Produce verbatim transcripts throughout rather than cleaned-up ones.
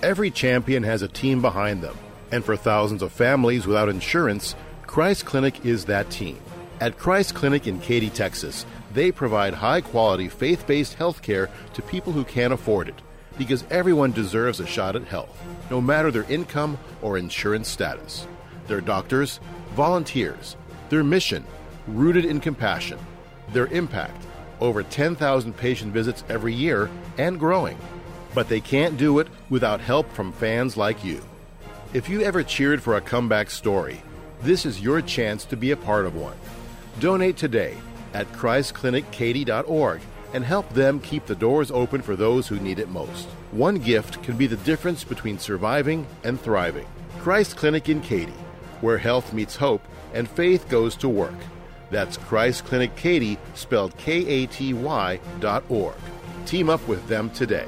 Every champion has a team behind them, and for thousands of families without insurance, Christ Clinic is that team. At Christ Clinic in Katy, Texas, they provide high-quality, faith-based health care to people who can't afford it, because everyone deserves a shot at health, no matter their income or insurance status. Their doctors, volunteers, their mission, rooted in compassion, their impact, over ten thousand patient visits every year and growing. But they can't do it without help from fans like you. If you ever cheered for a comeback story, this is your chance to be a part of one. Donate today at christ clinic katy dot org and help them keep the doors open for those who need it most. One gift can be the difference between surviving and thriving. Christ Clinic in Katy, where health meets hope and faith goes to work. That's Christ Clinic Katy, spelled K A T Y dot org. Team up with them today.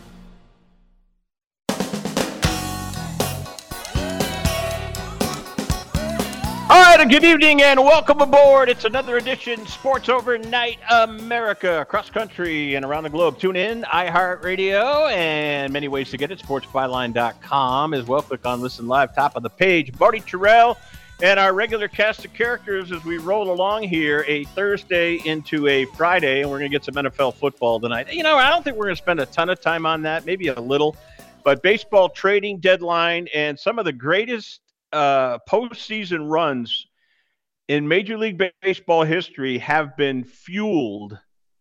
All right, good evening and welcome aboard. It's another edition, Sports Overnight America, across country and around the globe. Tune in, iHeartRadio, and many ways to get it, sports byline dot com as well. Click on Listen Live, top of the page. Marty Terrell and our regular cast of characters as we roll along here, a Thursday into a Friday, and we're going to get some N F L football tonight. You know, I don't think we're going to spend a ton of time on that, maybe a little, but baseball trading deadline and some of the greatest Uh, postseason runs in Major League Baseball history have been fueled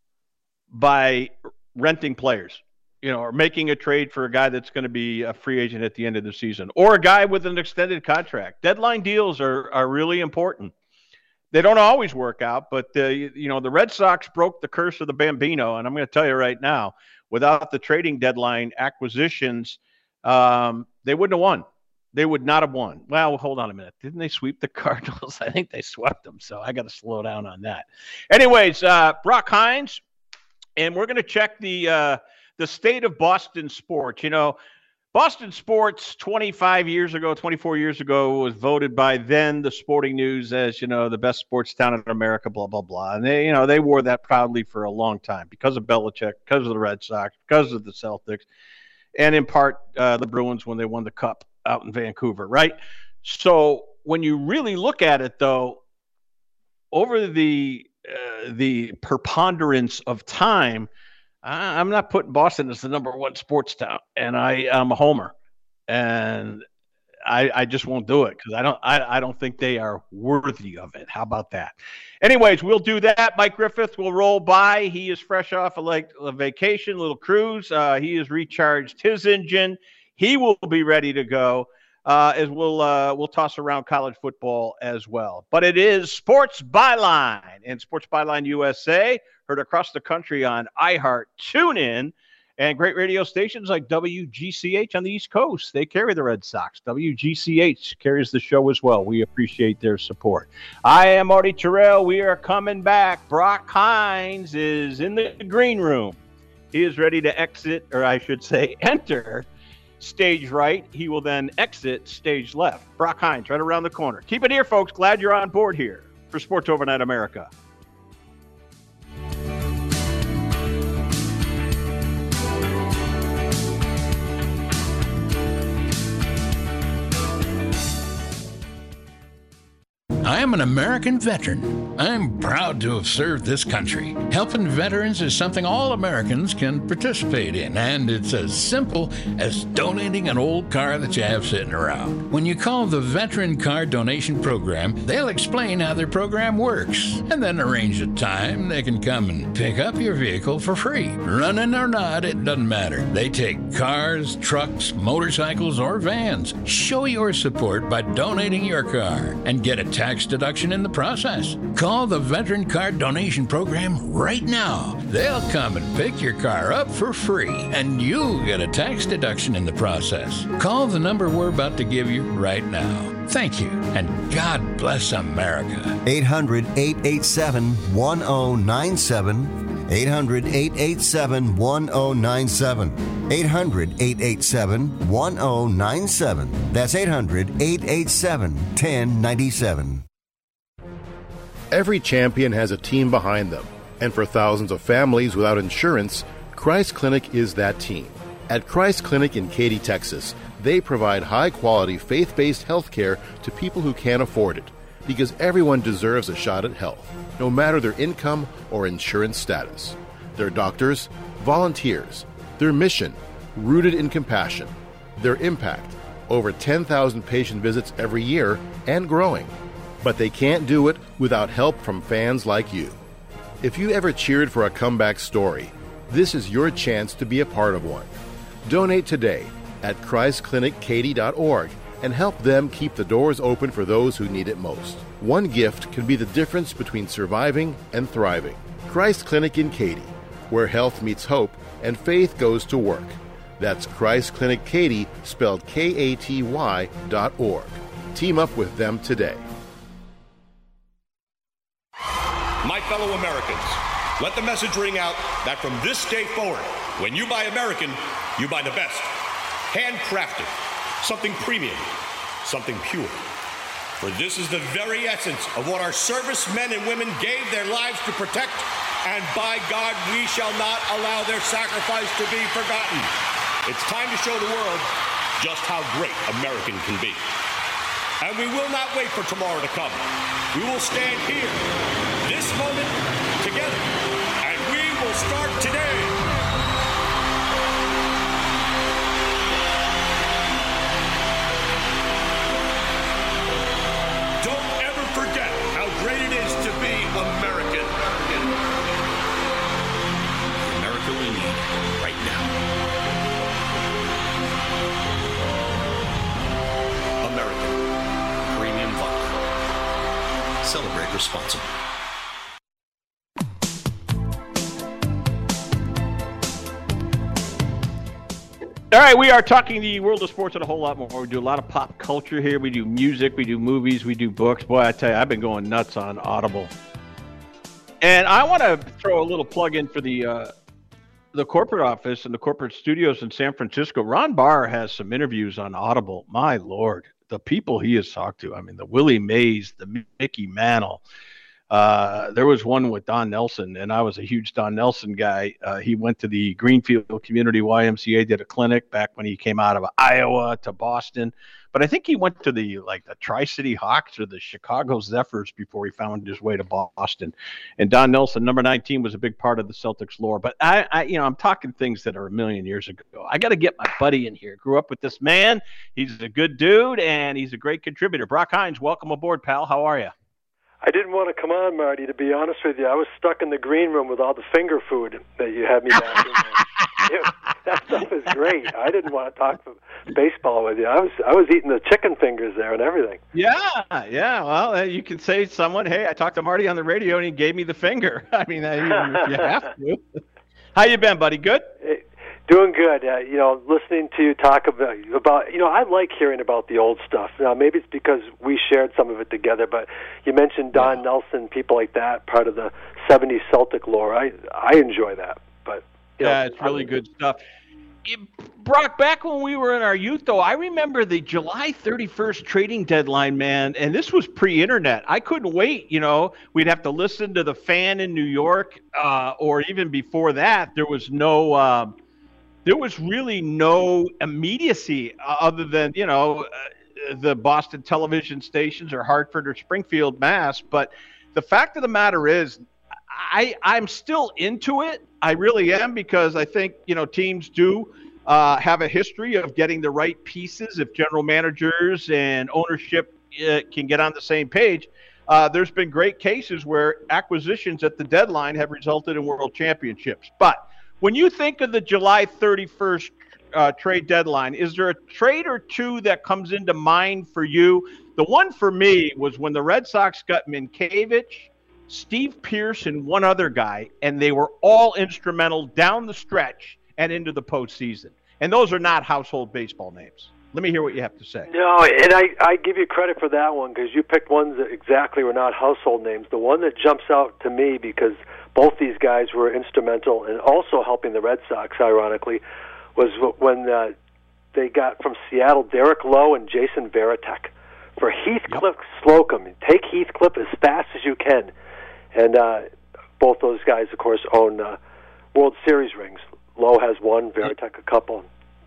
by renting players, you know, or making a trade for a guy that's going to be a free agent at the end of the season, or a guy with an extended contract. Deadline deals are are really important. They don't always work out, but the, you know, the Red Sox broke the curse of the Bambino, and I'm going to tell you right now, without the trading deadline acquisitions, um, they wouldn't have won. They would not have won. Well, hold on a minute. Didn't they sweep the Cardinals? I think they swept them, so I got to slow down on that. Anyways, uh, Brock Hines, and we're going to check the uh, the state of Boston sports. You know, Boston sports twenty-five years ago, twenty-four years ago, was voted by then the Sporting News as, you know, the best sports town in America, blah, blah, blah. And they, you know, they wore that proudly for a long time because of Belichick, because of the Red Sox, because of the Celtics, and in part uh, the Bruins when they won the Cup out in Vancouver, right? So when you really look at it, though, over the uh, the preponderance of time, I, I'm not putting Boston as the number one sports town, and I am a homer, and I, I just won't do it because I don't I, I don't think they are worthy of it. How about that? Anyways, we'll do that. Mike Griffith will roll by. He is fresh off a like a vacation, little cruise. Uh, he has recharged his engine. He will be ready to go uh, as we'll uh, we'll toss around college football as well. But it is Sports Byline and Sports Byline U S A, heard across the country on iHeart, TuneIn, and great radio stations like W G C H on the East Coast. They carry the Red Sox. W G C H carries the show as well. We appreciate their support. I am Marty Terrell. We are coming back. Brock Hines is in the green room. He is ready to exit, or I should say enter, stage right. He will then exit stage left. Brock Hines right around the corner. Keep it here, folks. Glad you're on board here for Sports Overnight America. I am an American veteran. I'm proud to have served this country. Helping veterans is something all Americans can participate in, and it's as simple as donating an old car that you have sitting around. When you call the Veteran Car Donation Program, they'll explain how their program works, and then arrange a time they can come and pick up your vehicle for free. Running or not, it doesn't matter. They take cars, trucks, motorcycles, or vans. Show your support by donating your car and get a tax deduction in the process. Call the Veteran Car Donation Program right now. They'll come and pick your car up for free, and you'll get a tax deduction in the process. Call the number we're about to give you right now. Thank you, and God bless America. eight hundred, eight eight seven, one oh nine seven. eight hundred, eight eight seven, one oh nine seven. eight hundred, eight eight seven, one oh nine seven. That's eight hundred, eight eight seven, one oh nine seven. Every champion has a team behind them, and for thousands of families without insurance, Christ Clinic is that team. At Christ Clinic in Katy, Texas, they provide high-quality, faith-based health care to people who can't afford it, because everyone deserves a shot at health, no matter their income or insurance status. Their doctors, volunteers, their mission, rooted in compassion, their impact, over ten thousand patient visits every year and growing. But they can't do it without help from fans like you. If you ever cheered for a comeback story, this is your chance to be a part of one. Donate today at christ clinic katy dot org and help them keep the doors open for those who need it most. One gift can be the difference between surviving and thriving. Christ Clinic in Katy, where health meets hope and faith goes to work. That's Christ Clinic Katy, spelled K A T Y dot org. Team up with them today. My fellow Americans, let the message ring out that from this day forward, when you buy American, you buy the best. Handcrafted, something premium, something pure. For this is the very essence of what our servicemen and women gave their lives to protect, and by God, we shall not allow their sacrifice to be forgotten. It's time to show the world just how great American can be. And we will not wait for tomorrow to come. We will stand here, this moment, together, and we will start today. Don't ever forget how great it is to be American. America we need right now. American Premium Vodka. Celebrate responsibly. All right, we are talking the world of sports and a whole lot more. We do a lot of pop culture here. We do music, we do movies, we do books. Boy, I tell you, I've been going nuts on Audible. And I want to throw a little plug in for the uh, the corporate office and the corporate studios in San Francisco. Ron Barr has some interviews on Audible. My Lord, the people he has talked to. I mean, the Willie Mays, the Mickey Mantle. Uh, there was one with Don Nelson, and I was a huge Don Nelson guy. Uh, he went to the Greenfield Community Y M C A, did a clinic back when he came out of Iowa to Boston. But I think he went to the like the Tri-City Hawks or the Chicago Zephyrs before he found his way to Boston. And Don Nelson, number nineteen, was a big part of the Celtics lore. But I, I you know, I'm talking things that are a million years ago. I got to get my buddy in here. Grew up with this man. He's a good dude, and he's a great contributor. Brock Hines, welcome aboard, pal. How are you? I didn't want to come on, Marty, to be honest with you. I was stuck in the green room with all the finger food that you had me back in there. It, that stuff is great. I didn't want to talk baseball with you. I was I was eating the chicken fingers there and everything. Yeah, yeah. Well, uh, you can say to someone, hey, I talked to Marty on the radio and he gave me the finger. I mean, uh, you, you have to. How you been, buddy? Good? It, Doing good. Uh, you know, listening to you talk about, about, you know, I like hearing about the old stuff. Now, maybe it's because we shared some of it together, but you mentioned Don yeah. Nelson, people like that, part of the seventies Celtic lore. I I enjoy that. But yeah, know, it's really I, good stuff. It, Brock, back when we were in our youth, though, I remember the July thirty-first trading deadline, man, and this was pre-internet. I couldn't wait, you know. We'd have to listen to the Fan in New York, uh, or even before that, there was no uh, – there was really no immediacy other than, you know, uh, the Boston television stations or Hartford or Springfield, Mass. But the fact of the matter is, I, I'm still into it. I really am, because I think, you know, teams do uh, have a history of getting the right pieces. If general managers and ownership uh, can get on the same page, uh, there's been great cases where acquisitions at the deadline have resulted in world championships. But when you think of the July thirty-first uh, trade deadline, is there a trade or two that comes into mind for you? The one for me was when the Red Sox got Minkiewicz, Steve Pearce, and one other guy, and they were all instrumental down the stretch and into the postseason. And those are not household baseball names. Let me hear what you have to say. No, and I, I give you credit for that one, because you picked ones that exactly were not household names. The one that jumps out to me, because both these guys were instrumental in also helping the Red Sox, ironically, was when uh, they got from Seattle Derek Lowe and Jason Varitek for Heathcliff yep. Slocum. Take Heathcliff as fast as you can. And uh, both those guys, of course, own uh, World Series rings. Lowe has one, Varitek a couple.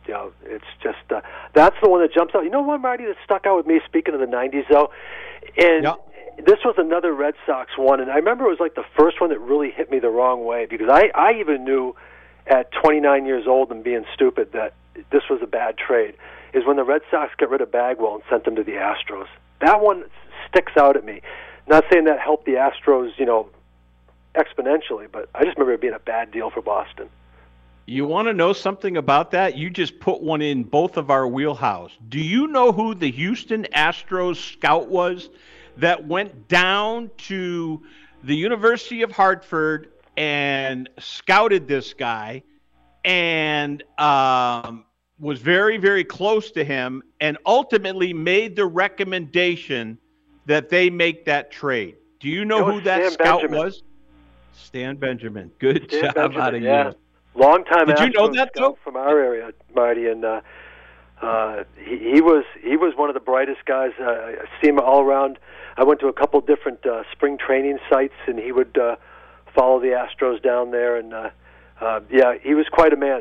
You know, it's just uh, that's the one that jumps out. You know what, Marty, that stuck out with me, speaking of the nineties, though? And yep. This was another Red Sox one, and I remember it was like the first one that really hit me the wrong way, because I, I even knew at twenty-nine years old and being stupid that this was a bad trade, is when the Red Sox got rid of Bagwell and sent him to the Astros. That one sticks out at me. Not saying that helped the Astros, you know, exponentially, but I just remember it being a bad deal for Boston. You want to know something about that? You just put one in both of our wheelhouse. Do you know who the Houston Astros scout was that went down to the University of Hartford and scouted this guy and um, was very, very close to him and ultimately made the recommendation that they make that trade? Do you know It was who that Stan scout Benjamin. was? Stan Benjamin. Good Stan job Benjamin, out of yeah. you. Long time Did you know Astros that, scout though? from our area, Marty, and uh, uh, he, he was he was one of the brightest guys. Uh, I see him all around. I went to a couple different uh, spring training sites, and he would uh, follow the Astros down there. And uh, uh, yeah, he was quite a man.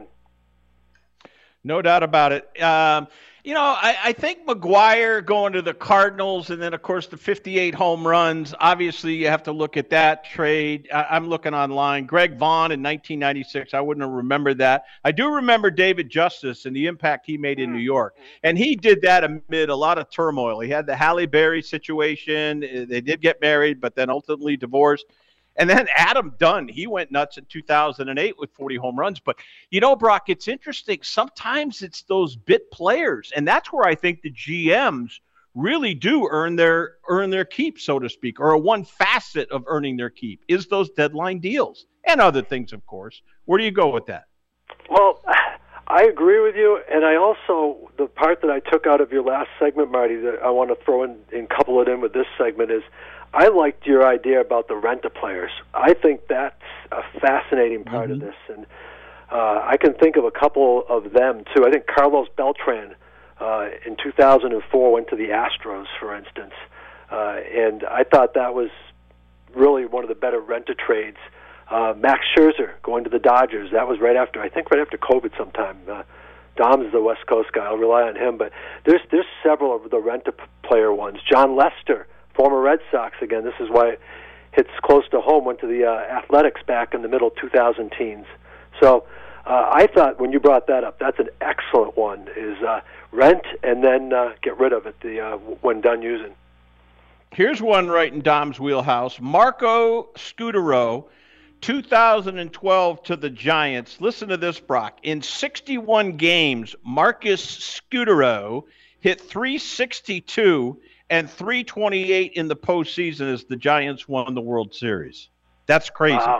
No doubt about it. Um, you know, I, I think McGuire going to the Cardinals, and then, of course, the fifty-eight home runs. Obviously, you have to look at that trade. I, I'm looking online. Greg Vaughn in nineteen ninety-six. I wouldn't have remembered that. I do remember David Justice and the impact he made in New York. And he did that amid a lot of turmoil. He had the Halle Berry situation. They did get married, but then ultimately divorced. And then Adam Dunn, he went nuts in two thousand eight with forty home runs. But, you know, Brock, it's interesting. Sometimes it's those bit players, and that's where I think the G Ms really do earn their earn their keep, so to speak, or one facet of earning their keep is those deadline deals and other things, of course. Where do you go with that? Well, I agree with you, and I also, the part that I took out of your last segment, Marty, that I want to throw in and couple it in with this segment is, I liked your idea about the rent-a-players. I think that's a fascinating part mm-hmm. of this, and uh, I can think of a couple of them, too. I think Carlos Beltran uh, in two thousand four went to the Astros, for instance, uh, and I thought that was really one of the better rent-a-trades. Uh, Max Scherzer going to the Dodgers, that was right after, I think right after COVID sometime. Uh, Dom's is the West Coast guy. I'll rely on him, but there's, there's several of the rent-a-player ones. John Lester, former Red Sox, again, this is why it hits close to home, went to the uh, Athletics back in the middle two thousand teens. So uh, I thought when you brought that up, that's an excellent one, is uh, rent and then uh, get rid of it the uh, when done using. Here's one right in Dom's wheelhouse. Marco Scutaro, two thousand twelve to the Giants. Listen to this, Brock. In sixty-one games, Marcus Scutaro hit three sixty-two and three twenty-eight in the postseason as the Giants won the World Series. That's crazy. Wow.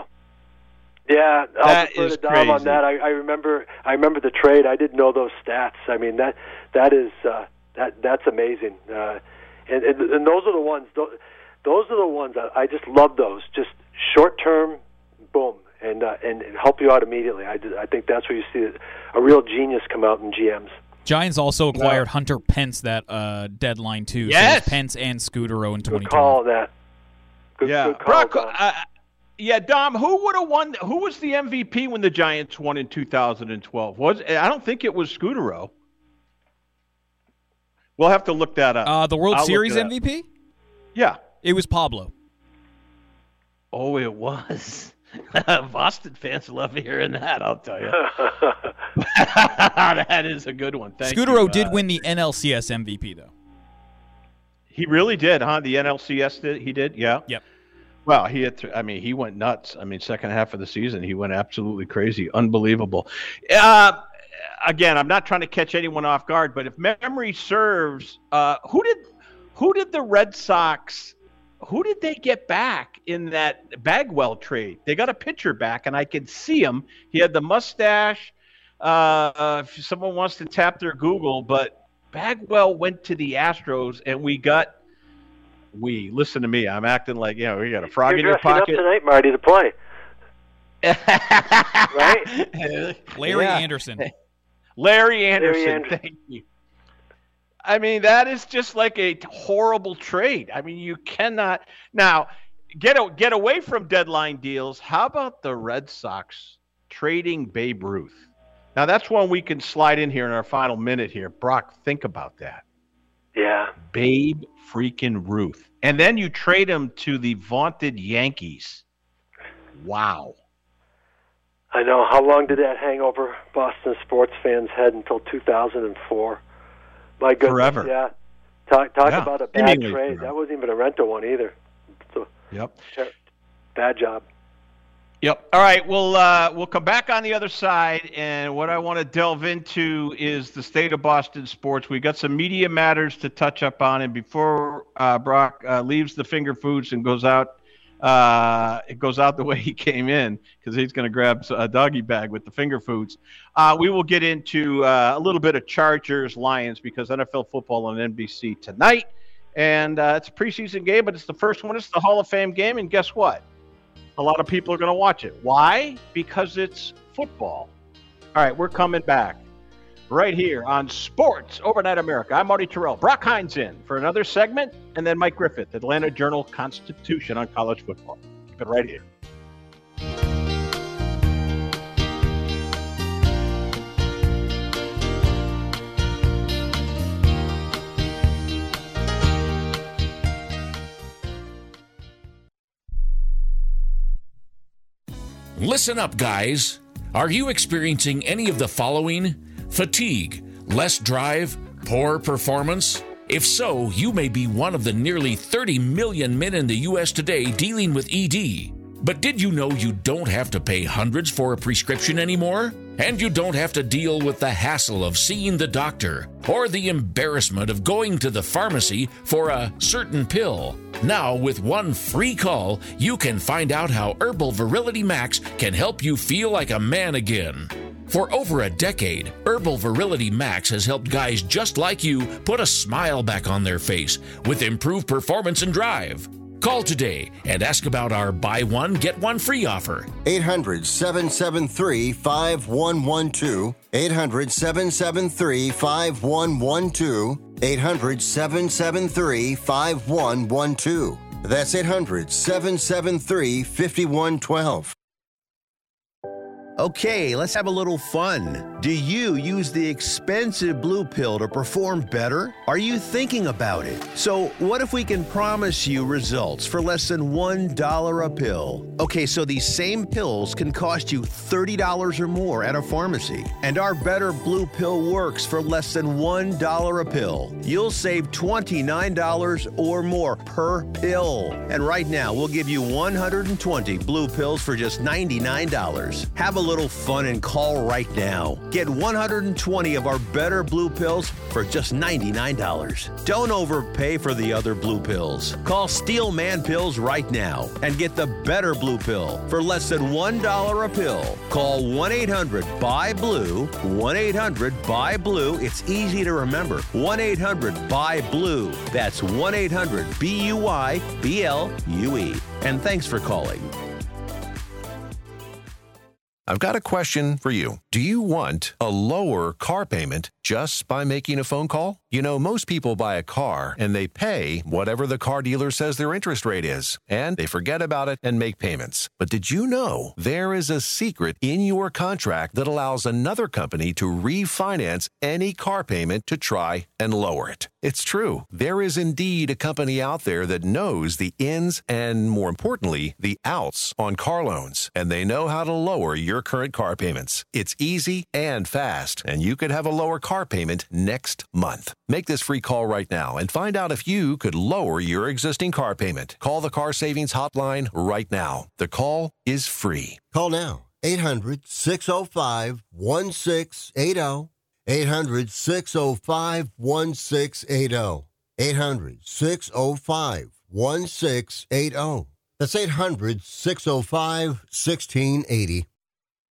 Yeah, I'll that defer is to Dom crazy. on that. I, I remember. I remember the trade. I didn't know those stats. I mean that that is uh, that that's amazing. Uh, and, and and those are the ones. Those, those are the ones I, I just love. Those just short term, boom, and uh, and help you out immediately. I I think that's where you see a real genius come out in G Ms. Giants also acquired no. Hunter Pence that uh, deadline, too. Yes. So Pence and Scutaro in twenty twelve. Good call on that. Good, yeah. good call, Brock, uh, yeah, Dom, who would have won? Who was the M V P when the Giants won in two thousand twelve? Was I don't think it was Scutaro. We'll have to look that up. Uh, the World I'll Series M V P? Yeah. It was Pablo. Oh, it was. Boston fans love hearing that, I'll tell you. That is a good one. Thank Scutaro you. did uh, win the N L C S M V P, though. He really did, huh? The N L C S did. He did, yeah. Yep. Well, he had. Th- I mean, he went nuts. I mean, second half of the season, he went absolutely crazy, unbelievable. Uh, again, I'm not trying to catch anyone off guard, but if memory serves, uh, who did who did the Red Sox? Who did they get back in that Bagwell trade? They got a pitcher back, and I could see him. He had the mustache. Uh, uh, if someone wants to tap their Google, but Bagwell went to the Astros, and we got we. Listen to me. I'm acting like, you know, you got a frog You're in your pocket. Up tonight, Marty, to play. Right? Larry Yeah. Anderson. Larry Anderson. Larry Anderson. Thank you. I mean, that is just like a horrible trade. I mean, you cannot now get a, get away from deadline deals. How about the Red Sox trading Babe Ruth? Now, that's one we can slide in here in our final minute here. Brock, think about that. Yeah. Babe freaking Ruth. And then you trade him to the vaunted Yankees. Wow. I know. How long did that hang over Boston sports fans' head until two thousand four? My goodness. Forever. Yeah. Talk, talk Yeah. about a bad Seemingly trade. forever. That wasn't even a rental one either. So, Yep. bad job. Yep. All right. We'll uh, we'll come back on the other side, and what I want to delve into is the state of Boston sports. We got some media matters to touch up on, and before uh, Brock uh, leaves the finger foods and goes out, uh, it goes out the way he came in because he's going to grab a doggy bag with the finger foods. Uh, we will get into uh, a little bit of Chargers Lions because N F L football on N B C tonight, and uh, it's a preseason game, but it's the first one. It's the Hall of Fame game, and guess what? A lot of people are going to watch it. Why? Because it's football. All right, we're coming back right here on Sports Overnight America. I'm Marty Terrell. Brock Hines in for another segment, and then Mike Griffith, Atlanta Journal-Constitution on college football. Keep it right here. Listen up, guys. Are you experiencing any of the following? Fatigue, less drive, poor performance? If so, you may be one of the nearly thirty million men in the U S today dealing with E D. But did you know you don't have to pay hundreds for a prescription anymore? And you don't have to deal with the hassle of seeing the doctor or the embarrassment of going to the pharmacy for a certain pill. Now, with one free call, you can find out how Herbal Virility Max can help you feel like a man again. For over a decade, Herbal Virility Max has helped guys just like you put a smile back on their face with improved performance and drive. Call today and ask about our buy one, get one free offer. eight hundred, seven seven three, five one one two. eight hundred, seven seven three, five one one two. eight hundred, seven seven three, five one one two. That's eight hundred, seven seven three, five one one two. Okay, let's have a little fun. Do you use the expensive blue pill to perform better? Are you thinking about it? So what if we can promise you results for less than one dollar a pill? Okay, so these same pills can cost you thirty dollars or more at a pharmacy. And our Better Blue Pill works for less than one dollar a pill. You'll save twenty-nine dollars or more per pill. And right now, we'll give you one hundred twenty blue pills for just ninety-nine dollars. Have a little fun and call right now. Get one hundred twenty of our Better Blue Pills for just ninety-nine dollars. Don't overpay for the other blue pills. Call Steel Man Pills right now and get the Better Blue Pill for less than one dollar a pill. Call one eight hundred B U Y blue, one eight hundred B U Y blue. It's easy to remember. one eight hundred B U Y blue. That's one eight hundred B U Y B L U E. And thanks for calling. I've got a question for you. Do you want a lower car payment just by making a phone call? You know, most people buy a car and they pay whatever the car dealer says their interest rate is, and they forget about it and make payments. But did you know there is a secret in your contract that allows another company to refinance any car payment to try and lower it? It's true. There is indeed a company out there that knows the ins and, more importantly, the outs on car loans, and they know how to lower your current car payments. It's easy and fast, and you could have a lower car payment next month. Make this free call right now and find out if you could lower your existing car payment. Call the Car Savings Hotline right now. The call is free. Call now. eight hundred, six oh five, one six eight oh. eight hundred, six oh five, one six eight oh. eight hundred, six oh five, one six eight oh. That's eight hundred, six oh five, one six eight oh.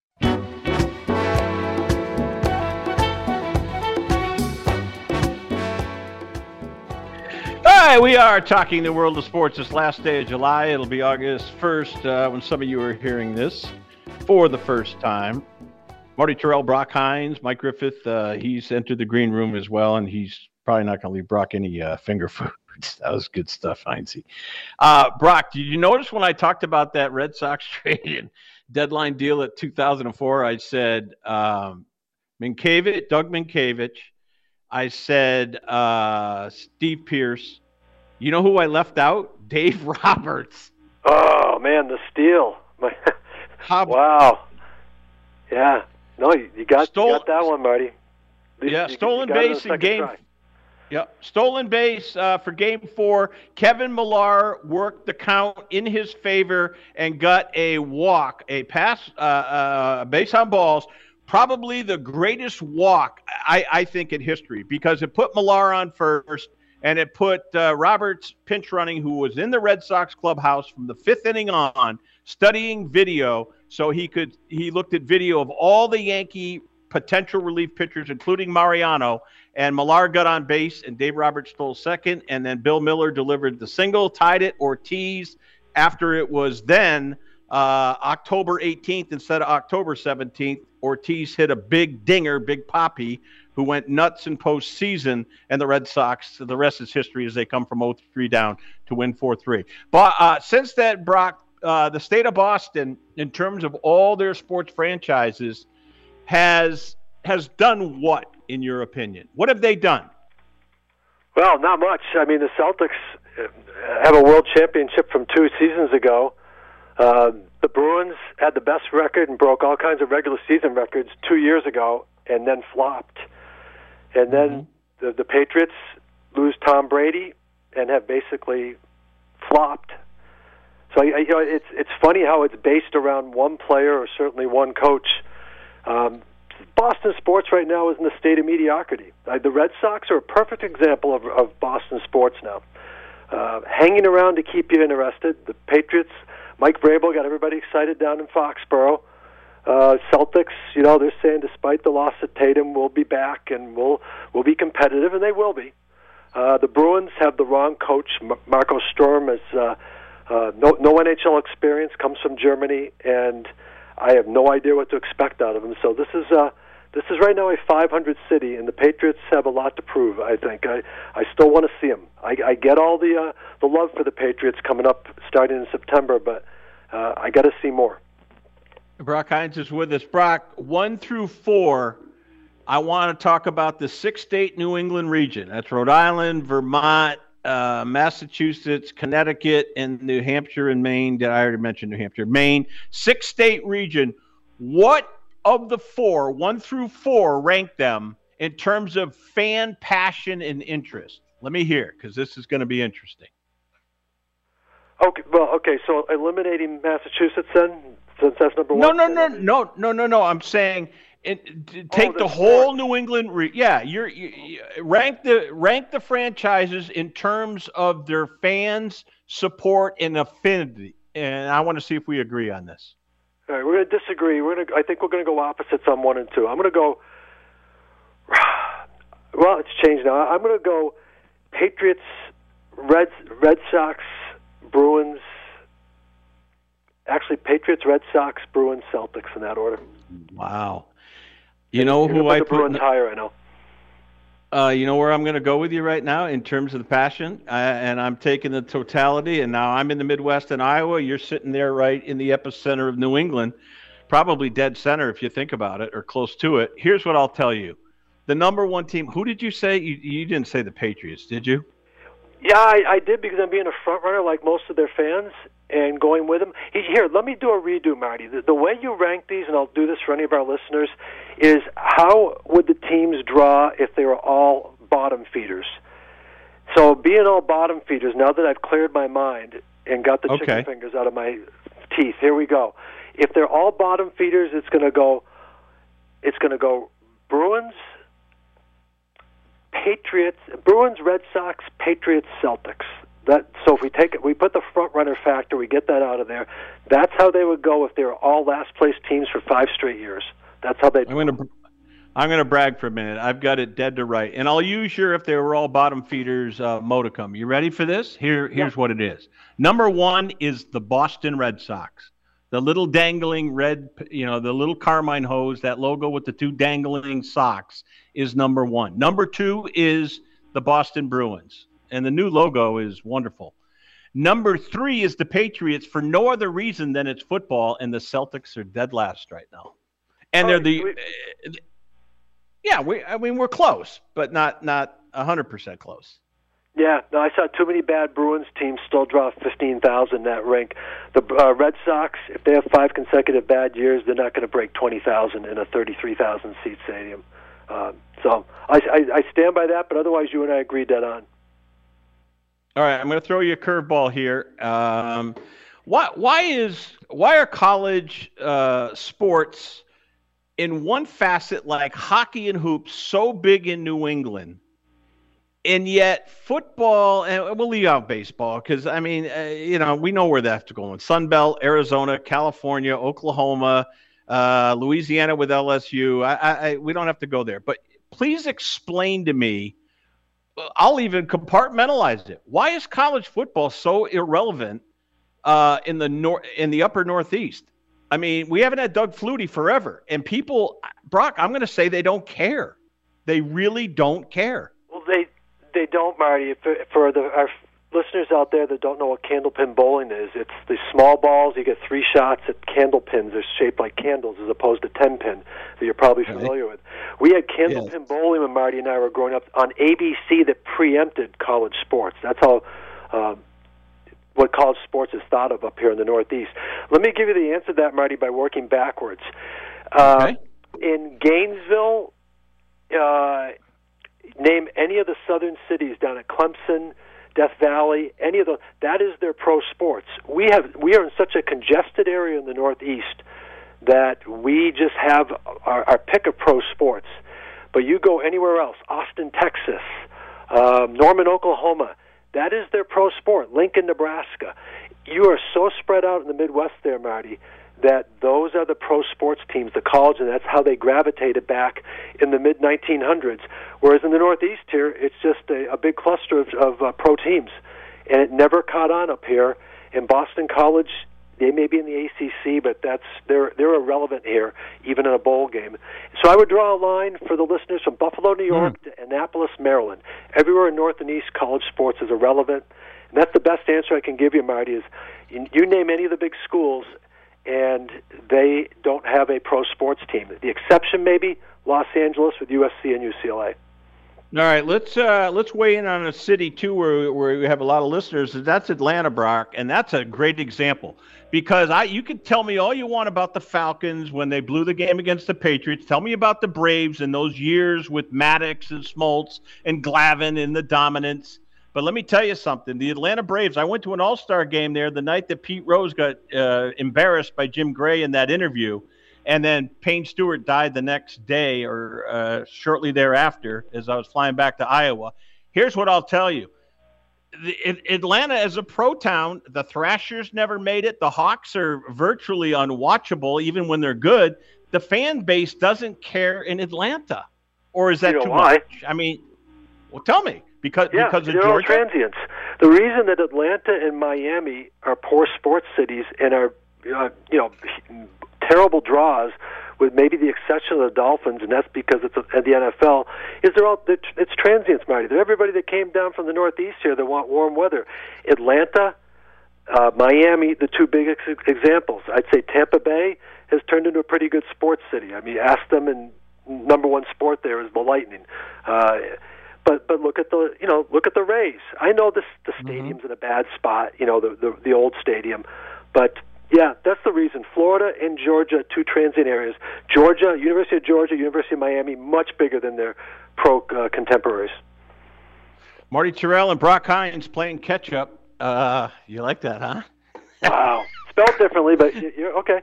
All right, we are talking the world of sports this last day of July. It'll be August first uh, when some of you are hearing this for the first time. Marty Terrell, Brock Hines, Mike Griffith, uh, he's entered the green room as well, and he's probably not going to leave Brock any uh, finger foods. That was good stuff, Hinesy. Uh, Brock, did you notice when I talked about that Red Sox trade and deadline deal at two thousand four, I said um, Minkiewicz, Doug Minkiewicz. I said uh, Steve Pierce. You know who I left out? Dave Roberts. Oh, man, the steal. How, wow. Yeah. No, you, you, got, stole, you got that one, Marty. You, yeah, you, stolen you base in game try. Yep. Stolen base uh, for game four. Kevin Millar worked the count in his favor and got a walk, a pass, uh, uh, base on balls. Probably the greatest walk, I, I think, in history, because it put Millar on first, and it put uh, Roberts pinch running, who was in the Red Sox clubhouse from the fifth inning on, studying video, so he could he looked at video of all the Yankee potential relief pitchers, including Mariano, and Millar got on base, and Dave Roberts stole second, and then Bill Miller delivered the single, tied it. Ortiz, after it was then uh, October eighteenth instead of October seventeenth, Ortiz hit a big dinger, big poppy, who went nuts in postseason, and the Red Sox, the rest is history as they come from oh three down to win four three. But uh, since that, Brock, uh, the state of Boston, in terms of all their sports franchises, has has done what, in your opinion? What have they done? Well, not much. I mean, the Celtics have a world championship from two seasons ago. Uh, the Bruins had the best record and broke all kinds of regular season records two years ago and then flopped. And then mm-hmm. the, the Patriots lose Tom Brady and have basically flopped. So you know, it's it's funny how it's based around one player or certainly one coach. Um, Boston sports right now is in a state of mediocrity. Uh, the Red Sox are a perfect example of, of Boston sports now. Uh, hanging around to keep you interested. The Patriots, Mike Vrabel got everybody excited down in Foxborough. Uh, Celtics, you know, they're saying despite the loss of Tatum, we'll be back and we'll we'll be competitive, and they will be. Uh, the Bruins have the wrong coach. M- Marco Sturm has uh, uh, no, no N H L experience, comes from Germany, and I have no idea what to expect out of him. So this is uh, this is right now a five hundred city, and the Patriots have a lot to prove. I think I, I still want to see them. I, I get all the uh, the love for the Patriots coming up starting in September, but uh, I got to see more. Brock Hines is with us. Brock, one through four, I want to talk about the six-state New England region. That's Rhode Island, Vermont, uh, Massachusetts, Connecticut, and New Hampshire and Maine. Did I already mention New Hampshire? Maine, six-state region. What of the four, one through four, rank them in terms of fan passion and interest? Let me hear, because this is going to be interesting. Okay, well, okay, so eliminating Massachusetts then, since that's number no, one? No, no, no, no, no, no, no. I'm saying it, take oh, the whole New England. Re- yeah, you're you, you, rank the rank the franchises in terms of their fans' support and affinity. And I want to see if we agree on this. All right, we're going to disagree. We're going to. I think we're going to go opposites on one and two. I'm going to go. Well, it's changed now. I'm going to go Patriots, Red Red Sox, Bruins. Actually, Patriots, Red Sox, Bruins, Celtics in that order. Wow. You know You're who I the put Bruins higher, I know. Uh, you know where I'm going to go with you right now in terms of the passion, uh, and I'm taking the totality, and now I'm in the Midwest in Iowa. You're sitting there right in the epicenter of New England, probably dead center if you think about it, or close to it. Here's what I'll tell you. The number one team, who did you say? You, you didn't say the Patriots, did you? Yeah, I, I did, because I'm being a front runner like most of their fans and going with them. Here, let me do a redo, Marty. The, the way you rank these, and I'll do this for any of our listeners, is how would the teams draw if they were all bottom feeders? So being all bottom feeders, now that I've cleared my mind and got the okay. chicken fingers out of my teeth, here we go. If they're all bottom feeders, it's going to go. It's going to go Bruins, Patriots, Bruins, Red Sox, Patriots, Celtics. That so if we take it, we put the front runner factor, we get that out of there. That's how they would go if they were all last place teams for five straight years. That's how they. I'm going to. I'm going to brag for a minute. I've got it dead to right, and I'll use your if they were all bottom feeders uh, modicum. You ready for this? Here, here's yeah. what it is. Number one is the Boston Red Sox. The little dangling red, you know, the little Carmine hose, that logo with the two dangling socks is number one. Number two is the Boston Bruins. And the new logo is wonderful. Number three is the Patriots for no other reason than it's football, and the Celtics are dead last right now. And oh, they're the. We, Yeah, we. I mean, we're close, but not not a hundred percent close. Yeah, no, I saw too many bad Bruins teams still draw fifteen thousand in that rink. The uh, Red Sox, if they have five consecutive bad years, they're not going to break twenty thousand in a thirty-three thousand seat stadium. Uh, so I, I, I stand by that, but otherwise you and I agree dead on. All right, I'm going to throw you a curveball here. Um, why why is why are college uh, sports in one facet like hockey and hoops so big in New England? And yet football, and we'll leave out baseball because, I mean, uh, you know, we know where that's going. Sun Belt, Arizona, California, Oklahoma, uh, Louisiana with L S U. I, I, we don't have to go there. But please explain to me, I'll even compartmentalize it. Why is college football so irrelevant uh, in the nor- in the upper Northeast? I mean, we haven't had Doug Flutie forever. And people, Brock, I'm going to say they don't care. They really don't care. Well, they... They don't, Marty. For, for the, our listeners out there that don't know what candlepin bowling is, it's the small balls. You get three shots at candlepins. They're shaped like candles as opposed to ten pin that you're probably familiar right. with. We had candlepin yes. bowling when Marty and I were growing up on A B C that preempted college sports. That's how um, what college sports is thought of up here in the Northeast. Let me give you the answer to that, Marty, by working backwards. Uh, okay. In Gainesville, uh, name any of the southern cities down at Clemson, Death Valley, any of the that is their pro sports. We have we are in such a congested area in the Northeast that we just have our, our pick of pro sports. But you go anywhere else, Austin, Texas, um, Norman, Oklahoma, that is their pro sport. Lincoln, Nebraska. You are so spread out in the Midwest there, Marty, that those are the pro sports teams, the college, and that's how they gravitated back in the mid nineteen hundreds. Whereas in the Northeast here, it's just a, a big cluster of, of uh, pro teams, and it never caught on up here. In Boston College, they may be in the A C C, but that's they're they're irrelevant here, even in a bowl game. So I would draw a line for the listeners from Buffalo, New York, mm. to Annapolis, Maryland. Everywhere in North and East, college sports is irrelevant, and that's the best answer I can give you, Marty. Is you, you name any of the big schools, and they don't have a pro sports team. The exception maybe Los Angeles with U S C and U C L A. All right, let's uh, let's weigh in on a city too where where we have a lot of listeners. That's Atlanta, Brock, and that's a great example because I you can tell me all you want about the Falcons when they blew the game against the Patriots. Tell me about the Braves in those years with Maddox and Smoltz and Glavine and the dominance. But let me tell you something. The Atlanta Braves, I went to an all-star game there the night that Pete Rose got uh, embarrassed by Jim Gray in that interview. And then Payne Stewart died the next day or uh, shortly thereafter as I was flying back to Iowa. Here's what I'll tell you. The, it, Atlanta is a pro town. The Thrashers never made it. The Hawks are virtually unwatchable even when they're good. The fan base doesn't care in Atlanta. Or is that you know too why? much? I mean, well, tell me. Because, yeah, because of they're all Georgia? transients. The reason that Atlanta and Miami are poor sports cities and are, uh, you know, terrible draws, with maybe the exception of the Dolphins, and that's because it's at the N F L, is they're all they're, it's transients, Marty. They're everybody that came down from the Northeast here that want warm weather. Atlanta, uh, Miami, the two big ex- examples. I'd say Tampa Bay has turned into a pretty good sports city. I mean, ask them, and number one sport there is the Lightning. Uh, But but look at the you know look at the Rays. I know this the stadium's mm-hmm. in a bad spot, you know the, the the old stadium, but yeah, that's the reason. Florida and Georgia, two transient areas. Georgia, University of Georgia, University of Miami, much bigger than their pro uh, contemporaries. Marty Terrell and Brock Hines playing catch up. Uh, you like that, huh? Wow, spelled differently, but you're okay.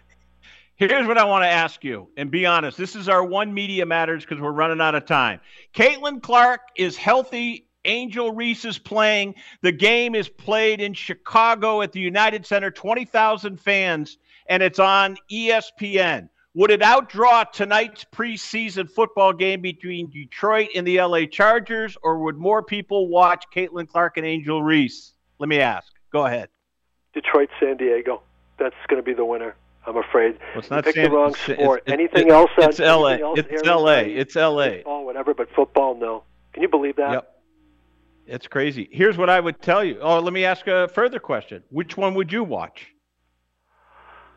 Here's what I want to ask you, and be honest. This is our one Media Matters because we're running out of time. Caitlin Clark is healthy. Angel Reese is playing. The game is played in Chicago at the United Center, twenty thousand fans, and it's on E S P N. Would it outdraw tonight's preseason football game between Detroit and the L A Chargers, or would more people watch Caitlin Clark and Angel Reese? Let me ask. Go ahead. Detroit, San Diego. That's going to be the winner. I'm afraid. Well, it's not you picked San, the wrong it's, sport. It's, anything it's, else? It's on, L A. Else it's L A. It's L A. Baseball, whatever, but football, no. Can you believe that? Yep. It's crazy. Here's what I would tell you. Oh, let me ask a further question. Which one would you watch?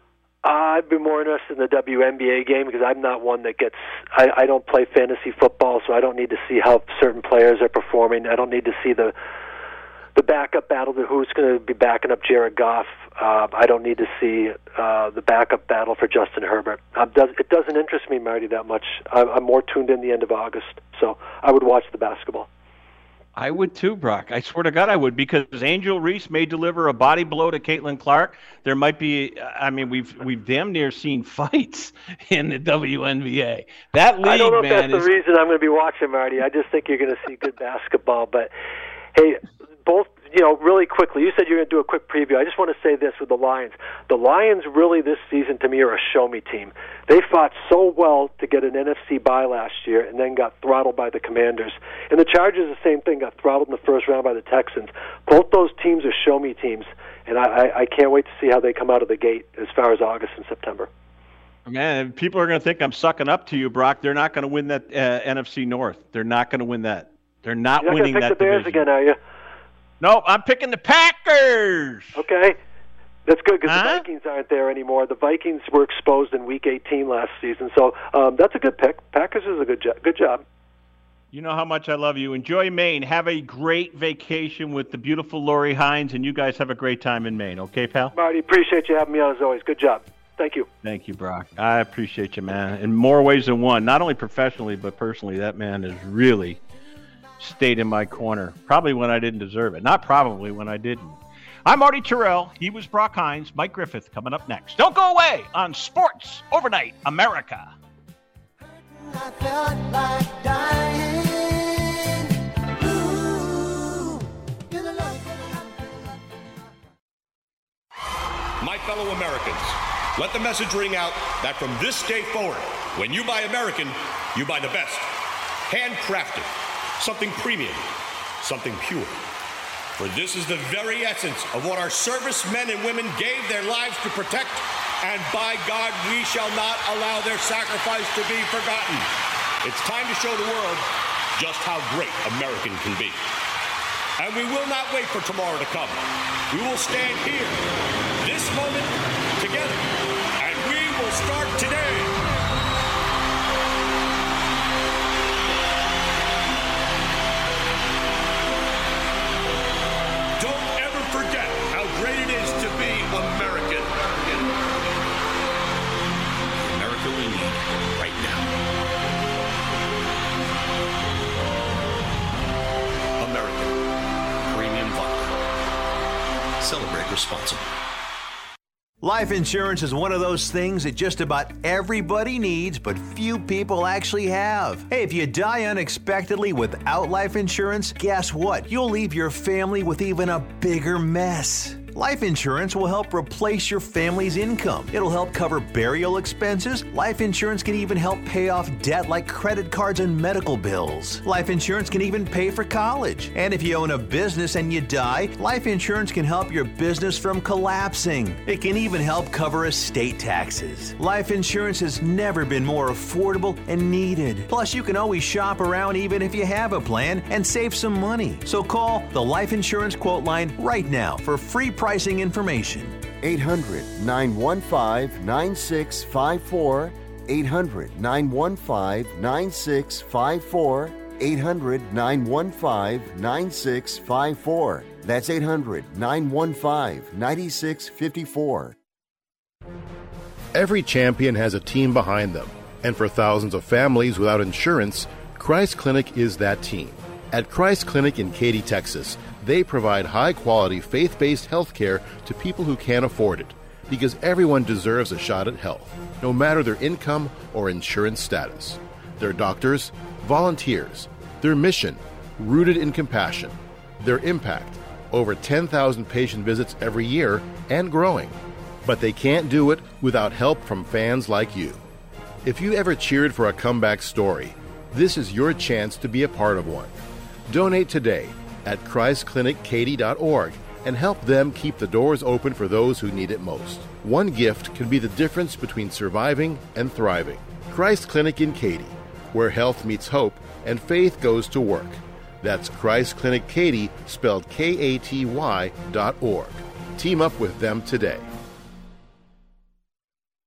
Uh, I'd be more interested in the W N B A game because I'm not one that gets. I, I don't play fantasy football, so I don't need to see how certain players are performing. I don't need to see the the backup battle to who's going to be backing up Jared Goff. Uh, I don't need to see uh, the backup battle for Justin Herbert. Um, does, it doesn't interest me, Marty, that much. I'm, I'm more tuned in the end of August, so I would watch the basketball. I would too, Brock. I swear to God I would, because Angel Reese may deliver a body blow to Caitlin Clark. There might be, I mean, we've we've damn near seen fights in the W N B A. That league, man, I don't know if that's is... the reason I'm going to be watching, Marty. I just think you're going to see good basketball. But, hey, both, you know, really quickly, you said you're going to do a quick preview. I just want to say this with the Lions. The Lions really this season, to me, are a show-me team. They fought so well to get an N F C bye last year and then got throttled by the Commanders. And the Chargers, the same thing, got throttled in the first round by the Texans. Both those teams are show-me teams, and I, I, I can't wait to see how they come out of the gate as far as August and September. Man, people are going to think I'm sucking up to you, Brock. They're not going to win that uh, N F C North. They're not going to win that. They're not, You're not winning gonna pick that the Bears division. again, are you? No, I'm picking the Packers. Okay. That's good because huh? the Vikings aren't there anymore. The Vikings were exposed in Week eighteen last season, so um, that's a good pick. Packers is a good job. Good job. You know how much I love you. Enjoy Maine. Have a great vacation with the beautiful Lori Hines, and you guys have a great time in Maine. Okay, pal? Marty, appreciate you having me on as always. Good job. Thank you. Thank you, Brock. I appreciate you, man. In more ways than one. Not only professionally, but personally, that man has really stayed in my corner. Probably when I didn't deserve it. Not probably when I didn't. I'm Marty Terrell. He was Brock Hines. Mike Griffith coming up next. Don't go away on Sports Overnight America. I felt like dying. Ooh, you're the love. My fellow Americans, let the message ring out that from this day forward, when you buy American, you buy the best. Handcrafted, something premium, something pure. For this is the very essence of what our servicemen and women gave their lives to protect, and by God, we shall not allow their sacrifice to be forgotten. It's time to show the world just how great American can be. And we will not wait for tomorrow to come. We will stand here, this moment, together, and we will start today. Don't ever forget how great it is to be American. America we need right now. American Premium Vodka. Celebrate responsibly. Life insurance is one of those things that just about everybody needs, but few people actually have. Hey, if you die unexpectedly without life insurance, guess what? You'll leave your family with even a bigger mess. Life insurance will help replace your family's income. It'll help cover burial expenses. Life insurance can even help pay off debt like credit cards and medical bills. Life insurance can even pay for college. And if you own a business and you die, life insurance can help your business from collapsing. It can even help cover estate taxes. Life insurance has never been more affordable and needed. Plus, you can always shop around even if you have a plan and save some money. So call the Life Insurance Quote Line right now for free pricing information. eight hundred, nine one five, nine six five four. eight hundred, nine one five, nine six five four. eight hundred, nine one five, nine six five four. That's eight hundred, nine one five, nine six five four. Every champion has a team behind them, and for thousands of families without insurance, Christ Clinic is that team. At Christ Clinic in Katy, Texas, they provide high-quality, faith-based health care to people who can't afford it, because everyone deserves a shot at health, no matter their income or insurance status. Their doctors, volunteers, their mission, rooted in compassion, their impact, over ten thousand patient visits every year and growing. But they can't do it without help from fans like you. If you ever cheered for a comeback story, this is your chance to be a part of one. Donate today at christ clinic katy dot org and help them keep the doors open for those who need it most. One gift can be the difference between surviving and thriving. Christ Clinic in Katy, where health meets hope and faith goes to work. That's Christ Clinic Katy, spelled K A T Y dot org. Team up with them today.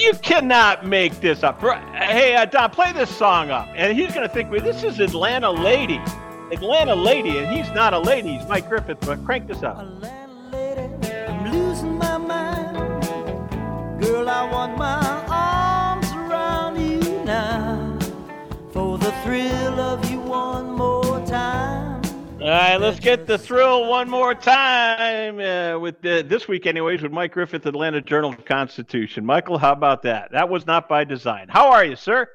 You cannot make this up. Hey, uh, Don, play this song up. And he's going to think, well, this is Atlanta Lady. Atlanta Lady, and he's not a lady. He's Mike Griffith, but crank this up. Atlanta lady, I'm losing my mind. Girl, I want my arms around you now. For the thrill of you one more time. All right, let's get the thrill one more time uh, with the, this week, anyways, with Mike Griffith, Atlanta Journal-Constitution. Michael, how about that? That was not by design. How are you, sir?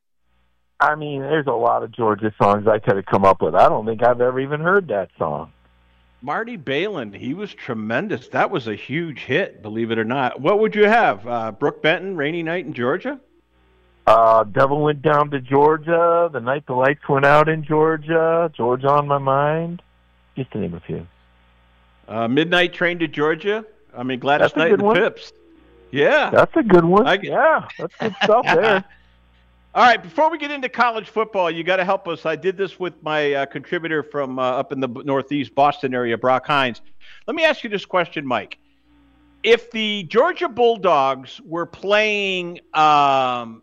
I mean, there's a lot of Georgia songs I could have come up with. I don't think I've ever even heard that song. Marty Balin, he was tremendous. That was a huge hit, believe it or not. What would you have? Uh, Brooke Benton, Rainy Night in Georgia? Uh, Devil Went Down to Georgia, The Night the Lights Went Out in Georgia, Georgia on My Mind, just to name a few. Uh, Midnight Train to Georgia. I mean, Gladys That's a Knight good and one. the Pips. Yeah. That's a good one. I, yeah, that's good stuff there. All right, before we get into college football, you got to help us. I did this with my uh, contributor from uh, up in the Northeast Boston area, Brock Hines. Let me ask you this question, Mike. If the Georgia Bulldogs were playing um,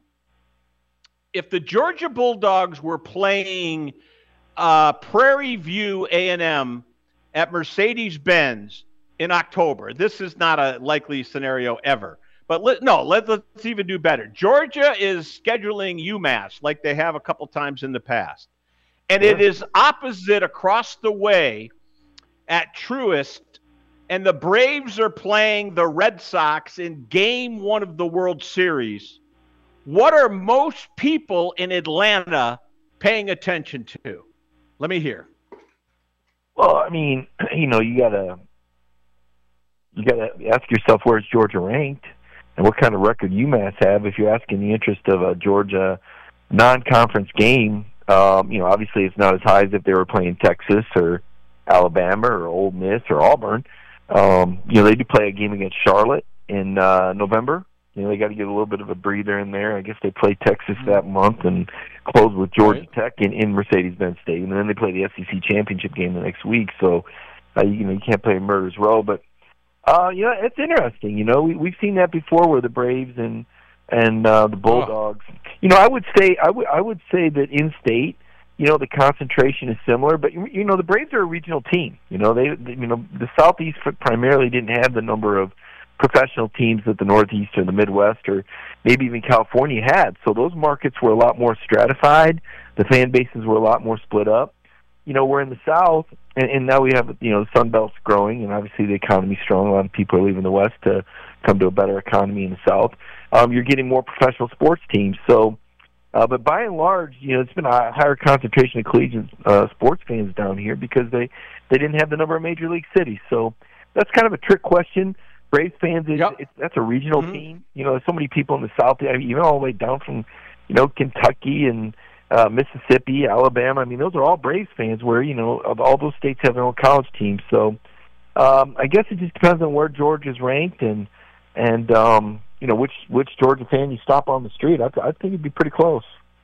if the Georgia Bulldogs were playing uh, Prairie View A and M at Mercedes-Benz in October, this is not a likely scenario ever. But let, no, let, let's even do better. Georgia is scheduling UMass like they have a couple times in the past. And it is opposite across the way at Truist, and the Braves are playing the Red Sox in game one of the World Series. What are most people in Atlanta paying attention to? Let me hear. Well, I mean, you know, you gotta you gotta ask yourself, where's Georgia ranked, and what kind of record UMass have. If you're asking the interest of a Georgia non-conference game, um, you know, obviously it's not as high as if they were playing Texas or Alabama or Ole Miss or Auburn. Um, you know, they do play a game against Charlotte in uh, November. You know, they got to get a little bit of a breather in there. I guess they play Texas that month and close with Georgia right. Tech in, in Mercedes-Benz Stadium. And then they play the S E C championship game the next week. So, uh, you know, you can't play Murder's Row. But, uh, you know, it's interesting. You know, we, we've seen that before where the Braves and and uh, the Bulldogs. Oh. You know, I would say I would I would say that in-state, you know, the concentration is similar. But, you know, the Braves are a regional team. You know, they, they you know, the Southeast primarily didn't have the number of professional teams that the Northeast or the Midwest or maybe even California had. So those markets were a lot more stratified. The fan bases were a lot more split up. You know, we're in the South, and, and now we have, you know, the Sun Belt's growing, and obviously the economy's strong. A lot of people are leaving the West to come to a better economy in the South. Um, you're getting more professional sports teams. So, uh, but by and large, you know, it's been a higher concentration of collegiate uh, sports fans down here because they, they didn't have the number of major league cities. So that's kind of a trick question. Braves fans, it's, yep. it's, that's a regional mm-hmm. team. You know, there's so many people in the South, even all the way down from, you know, Kentucky and uh, Mississippi, Alabama. I mean, those are all Braves fans where, you know, of all those states have their own college teams. So um, I guess it just depends on where Georgia's ranked and, and um, you know, which which Georgia fan you stop on the street. I, I think it'd be pretty close.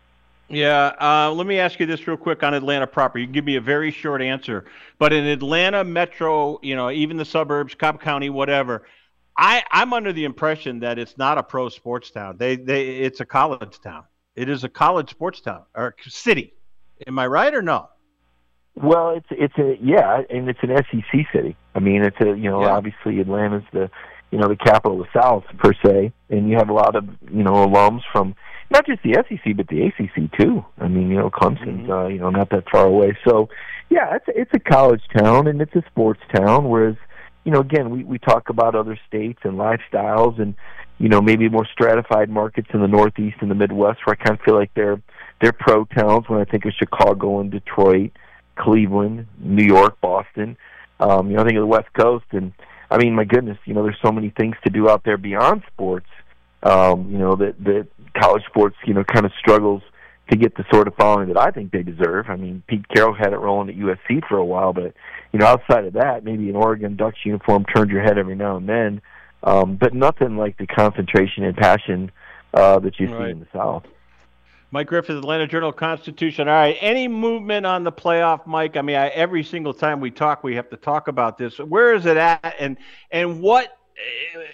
Yeah, uh, let me ask you this real quick on Atlanta proper. You can give me a very short answer. But in Atlanta metro, you know, even the suburbs, Cobb County, whatever, I, I'm under the impression that it's not a pro sports town. They, they, it's a college town. It is a college sports town or city. Am I right or no? Well, it's it's a yeah, and it's an S E C city. I mean, it's a you know yeah. obviously Atlanta's the you know the capital of the South per se, and you have a lot of you know alums from not just the S E C but the A C C too. I mean, you know Clemson's mm-hmm. uh, you know not that far away. So yeah, it's it's a college town and it's a sports town. Whereas you know again we we talk about other states and lifestyles and you know maybe more stratified markets in the Northeast and the Midwest where I kind of feel like they're they're pro towns when I think of Chicago and Detroit, Cleveland, New York, Boston. Um, you know, I think of the West Coast, and I mean, my goodness, you know, there's so many things to do out there beyond sports. Um, you know, that that college sports, you know, kind of struggles to get the sort of following that I think they deserve. I mean, Pete Carroll had it rolling at U S C for a while, but you know, outside of that, maybe an Oregon Ducks uniform turned your head every now and then, um, but nothing like the concentration and passion uh, that you right. see in the South. Mike Griffith, Atlanta Journal-Constitution. All right, any movement on the playoff, Mike? I mean, I, every single time we talk, we have to talk about this. Where is it at, and and what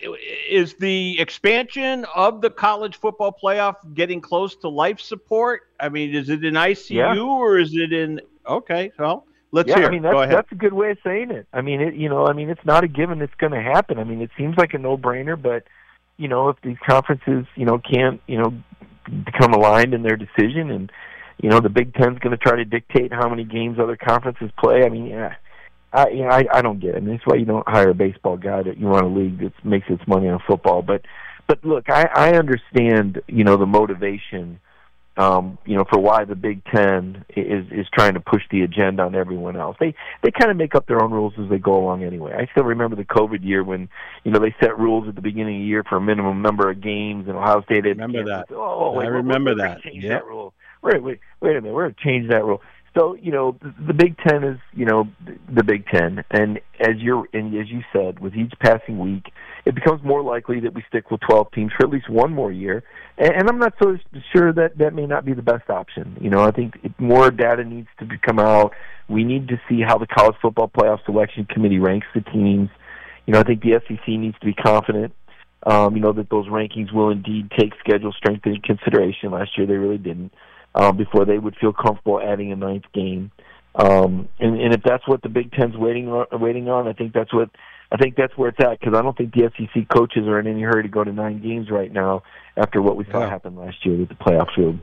is the expansion of the college football playoff getting close to life support? I mean, is it in I C U Yeah. or is it in? Okay, well, let's yeah, hear. I mean, that's, Go ahead. that's a good way of saying it. I mean, it, you know, I mean, it's not a given it's going to happen. I mean, it seems like a no-brainer, but, you know, if these conferences, you know, can't, you know, become aligned in their decision and, you know, the Big Ten's going to try to dictate how many games other conferences play, I mean, yeah. I, you know, I I don't get it. I mean, that's why you don't hire a baseball guy that you run a league that makes its money on football. But but look, I, I understand, you know, the motivation, um, you know, for why the Big Ten is is trying to push the agenda on everyone else. They they kind of make up their own rules as they go along anyway. I still remember the COVID year when, you know, they set rules at the beginning of the year for a minimum number of games, and Ohio State had remember that. Oh, wait, I we're, remember we're that. Change Yep. that rule. Wait, wait, wait a minute. We're going to change that rule. So, you know, the, the Big Ten is, you know, the Big Ten, and as you're, and as you said, with each passing week, it becomes more likely that we stick with twelve teams for at least one more year. And, and I'm not so sure that that may not be the best option. You know, I think it, more data needs to be, come out. We need to see how the College Football Playoff Selection Committee ranks the teams. You know, I think the S E C needs to be confident, um, you know, that those rankings will indeed take schedule strength into consideration. Last year, they really didn't. Um, before they would feel comfortable adding a ninth game, um, and, and if that's what the Big Ten's waiting on, waiting on, I think that's what I think that's where it's at. Because I don't think the S E C coaches are in any hurry to go to nine games right now after what we saw Yeah. happen last year with the playoff field.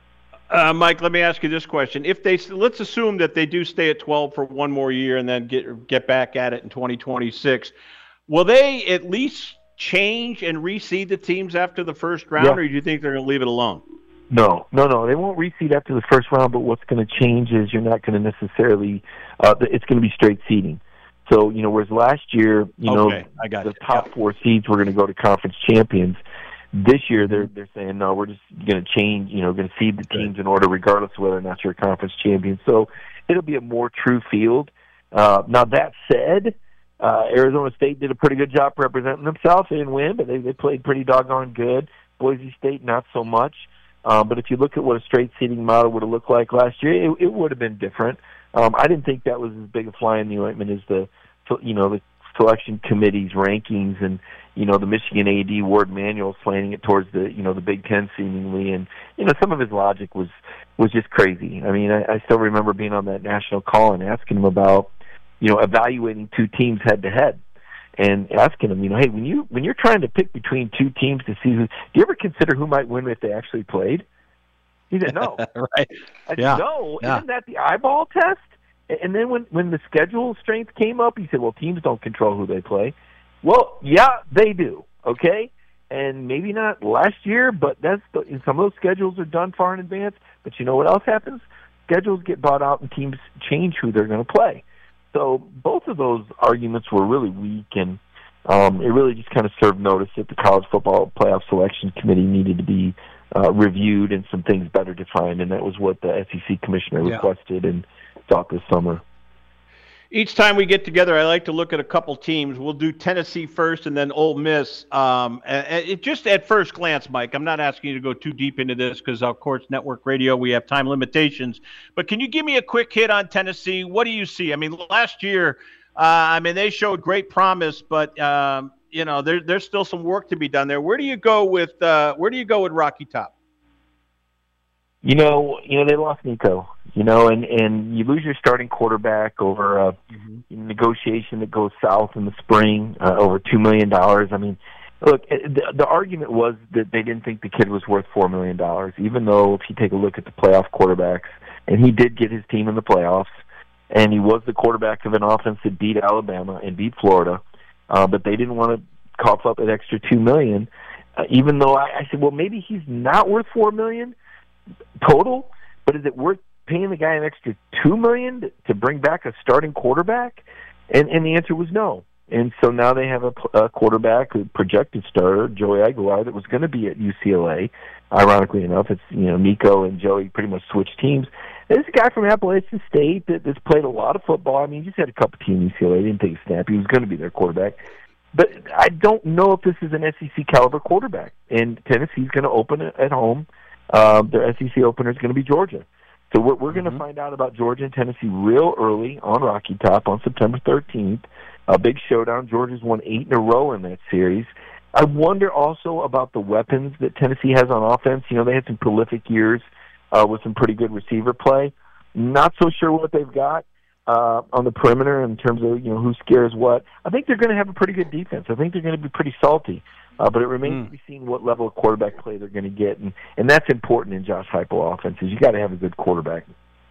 Uh, Mike, let me ask you this question: if they let's assume that they do stay at twelve for one more year and then get get back at it in twenty twenty-six, will they at least change and reseed the teams after the first round, Yeah. or do you think they're going to leave it alone? No, no, no. They won't reseed after the first round, but what's going to change is you're not going to necessarily uh, – it's going to be straight seeding. So, you know, whereas last year, you Okay, know, I got the it. top four seeds were going to go to conference champions. This year, they're they're saying, no, we're just going to change, you know, going to seed the teams in order regardless of whether or not you're a conference champion. So it'll be a more true field. Uh, now, that said, uh, Arizona State did a pretty good job representing themselves. They didn't win, but they, they played pretty doggone good. Boise State, not so much. Um, but if you look at what a straight seeding model would have looked like last year, it, it would have been different. Um, I didn't think that was as big a fly in the ointment as the, you know, the selection committee's rankings and, you know, the Michigan A D Ward Manuel slanting it towards the, you know, the Big Ten seemingly. And, you know, some of his logic was, was just crazy. I mean, I, I still remember being on that national call and asking him about, you know, evaluating two teams head to head. And asking them, you know, hey, when you when you're trying to pick between two teams to see who, do you ever consider who might win if they actually played? He said, no. Right. I said, Yeah. no, Yeah. isn't that the eyeball test? And then when when the schedule strength came up, he said, well, teams don't control who they play. Well, yeah, they do. Okay, and maybe not last year, but that's the, some of those schedules are done far in advance. But you know what else happens? Schedules get bought out, and teams change who they're going to play. So both of those arguments were really weak, and um, it really just kind of served notice that the College Football Playoff Selection Committee needed to be uh, reviewed and some things better defined, and that was what the S E C commissioner Yeah. requested and thought this summer. Each time we get together, I like to look at a couple teams. We'll do Tennessee first and then Ole Miss. Um, and it, just at first glance, Mike, I'm not asking you to go too deep into this because, of course, network radio, we have time limitations. But can you give me a quick hit on Tennessee? What do you see? I mean, last year, uh, I mean, they showed great promise, but, um, you know, there, there's still some work to be done there. Where do you go with uh, where do you go with Rocky Top? You know, you know they lost Nico. You know, and and you lose your starting quarterback over a mm-hmm. negotiation that goes south in the spring, uh, over two million dollars. I mean, look, the, the argument was that they didn't think the kid was worth four million dollars. Even though, if you take a look at the playoff quarterbacks, and he did get his team in the playoffs, and he was the quarterback of an offense that beat Alabama and beat Florida, uh, but they didn't want to cough up an extra two million. Uh, even though I, I said, well, maybe he's not worth four million total, but is it worth paying the guy an extra two million to, to bring back a starting quarterback? And and the answer was no. And so now they have a, a quarterback, a projected starter, Joey Aguilar, that was going to be at U C L A. Ironically enough, it's you know Nico and Joey pretty much switched teams. There's a guy from Appalachian State that, that's played a lot of football. I mean, he just had a cup of tea in U C L A. He didn't take a snap. He was going to be their quarterback. But I don't know if this is an S E C caliber quarterback. And Tennessee's going to open it at home. Uh, their S E C opener is going to be Georgia. So we're, we're going to mm-hmm. find out about Georgia and Tennessee real early on Rocky Top on September thirteenth. A big showdown. Georgia's won eight in a row in that series. I wonder also about the weapons that Tennessee has on offense. You know, they had some prolific years uh, with some pretty good receiver play. Not so sure what they've got uh, on the perimeter in terms of, you know, who scares what. I think they're going to have a pretty good defense. I think they're going to be pretty salty. Uh, but it remains mm. to be seen what level of quarterback play they're going to get. And, and that's important in Josh Heupel offenses. You got to have a good quarterback.